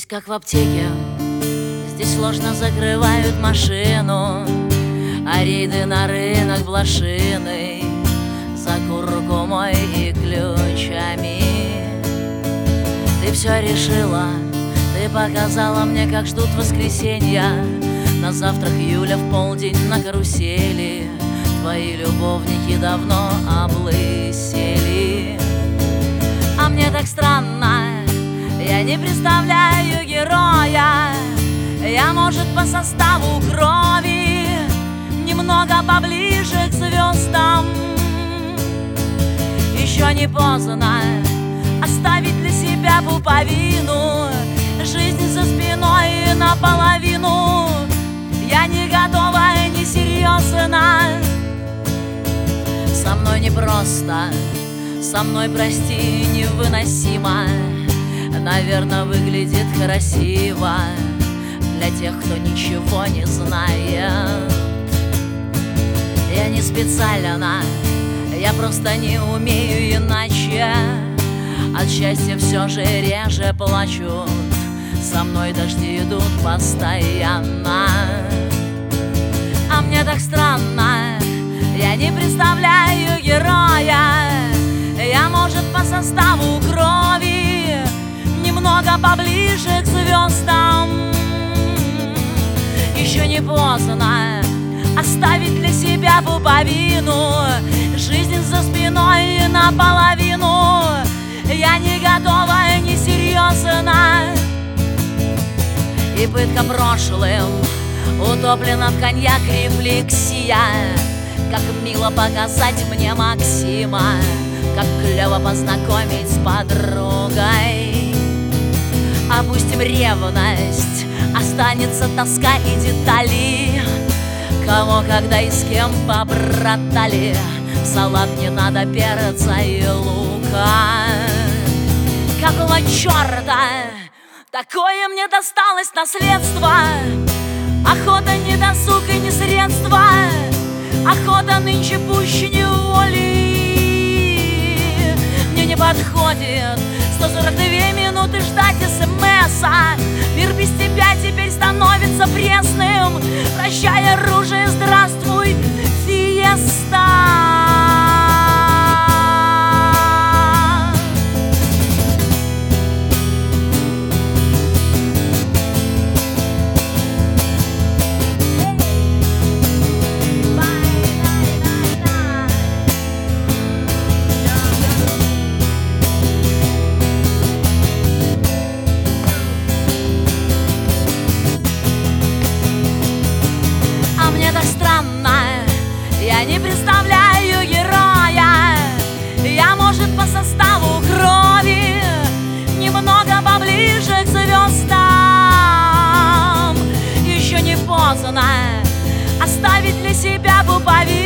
как в аптеке. Здесь сложно закрывают машину, а рейды на рынок блошиный за куркумой и ключами. Ты все решила, ты показала мне, как ждут воскресенья. На завтрак Юля в полдень на карусели. Твои любовники давно облысели. А мне так странно, я не представляю героя. Я, может, по составу крови немного поближе к звездам. Еще не поздно оставить для себя пуповину, жизнь за спиной наполовину. Я не готова, не серьезно. Со мной непросто, со мной, прости, невыносимо. Наверное, выглядит красиво для тех, кто ничего не знает. Я не специально, я просто не умею иначе. От счастья все же реже плачут, со мной дожди идут постоянно. А мне так странно, я не представляю героя. Я, может, по составу крови немного поближе к звездам. Еще не поздно оставить для себя пуповину, жизнь за спиной наполовину. Я не готова, не серьезно. И пытка прошлым утоплена в коньяк рефлексия. Как мило показать мне Максима, как клево познакомить с подругой. Опустим ревность, останется тоска и детали. Кого, когда и с кем побратали. В салат не надо перца и лука. Какого черта такое мне досталось наследство? Охота не досуг и не средство. Охота нынче пуще неволи. Мне не подходит 142 минуты ждать СМС-а. Мир без тебя теперь становится пресным. Прощай, оружие, здравствуй, фиеста. Я не представляю героя. Я, может, по составу крови немного поближе к звездам. Еще не поздно оставить для себя пуповину.